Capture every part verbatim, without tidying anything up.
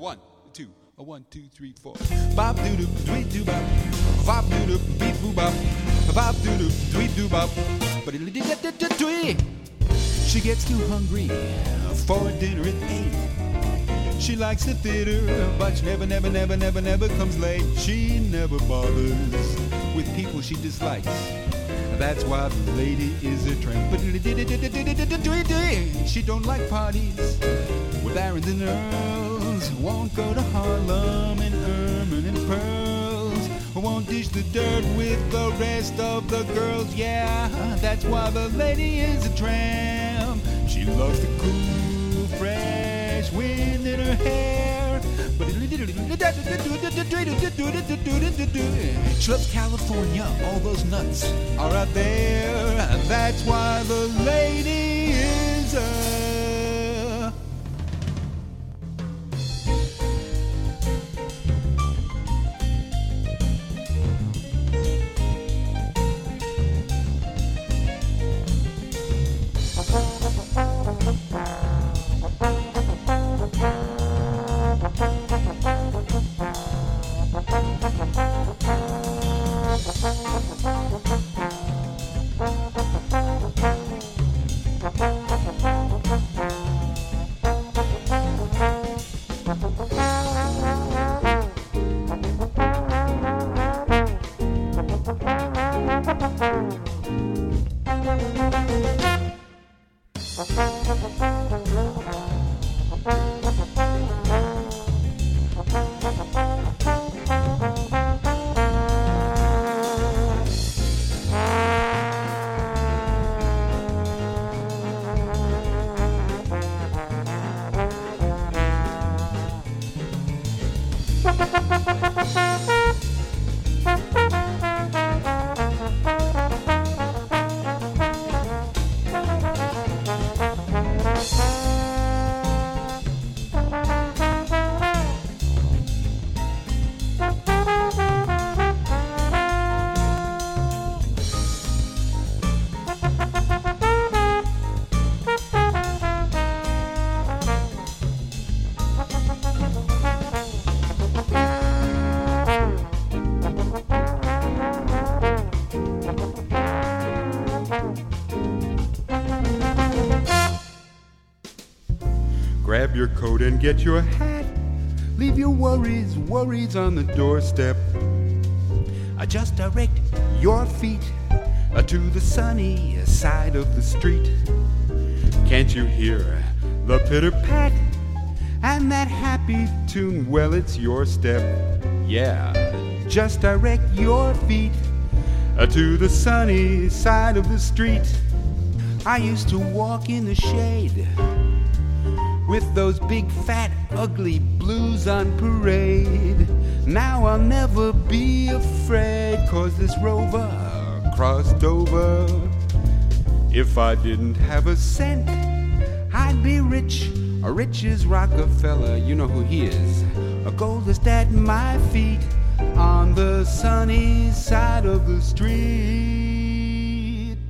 One, two, a one, two, three, four. Bop doo doo, dwee doo bop. Bop doo doo, beep boo bop. Bop doo doo, dwee doo bop. But it did it did twee. She gets too hungry for dinner at eight. She likes the theater, but she never, never, never, never, never comes late. She never bothers with people she dislikes. That's why the lady is a tramp. But she don't like parties with Aaron and Earls. Won't go to Harlem and Ermine and Pearls. Won't dish the dirt with the rest of the girls. Yeah, that's why the lady is a tramp. She loves the cool, fresh wind in her hair. But she loves California, all those nuts are out there. That's why the lady is a Grab your coat and get your hat. Leave your worries, worries on the doorstep. I just direct your feet uh, to the sunny side of the street. Can't you hear the pitter-pat and that happy tune? Well, it's your step. Yeah, just direct your feet uh, to the sunny side of the street. I used to walk in the shade with those big, fat, ugly blues on parade. Now I'll never be afraid, 'cause this rover crossed over. If I didn't have a cent, I'd be rich, rich as Rockefeller. You know who he is. A gold dust at my feet on the sunny side of the street.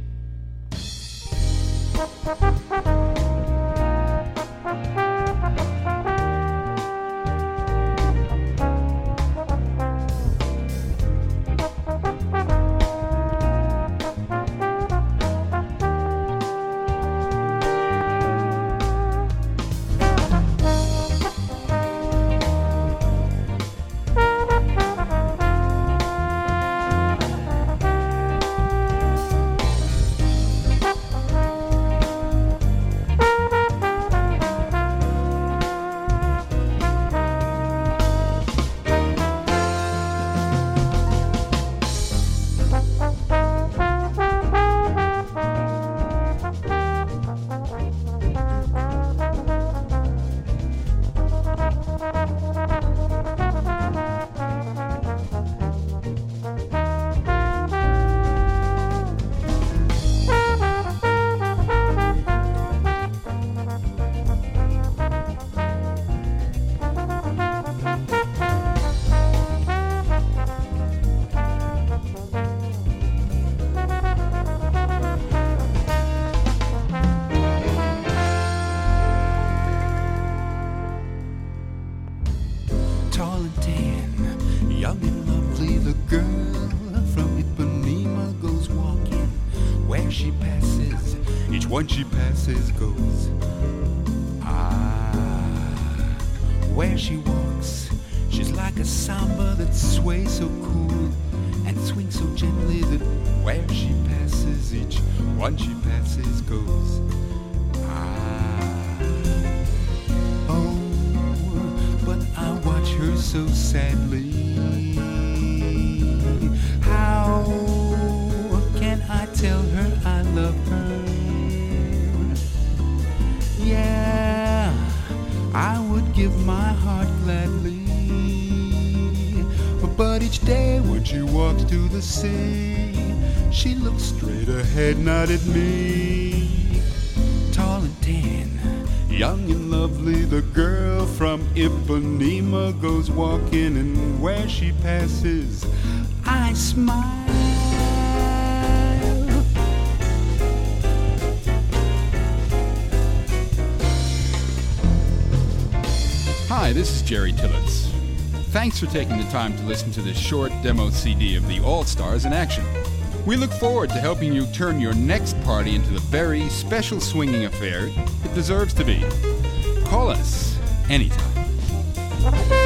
tall and tan, young and lovely, the girl from Ipanema goes walking. Where she passes, each one she passes goes. Ah, where she walks, she's like a samba that sways so cool and swings so gently that where she passes, each one she passes goes. Ah, oh, but I watch her so sadly. How can I tell her I love her? Yeah, I would give my heart gladly. But each day when she walks to the sea, she looks straight ahead, not at me. Tall and tan, young and lovely, the girl from Ipanema goes walking, and where she passes, I smile. Hi, this is Jerry Tillitz. Thanks for taking the time to listen to this short demo C D of the All-Stars in action. We look forward to helping you turn your next party into the very special swinging affair it deserves to be. Call us anytime.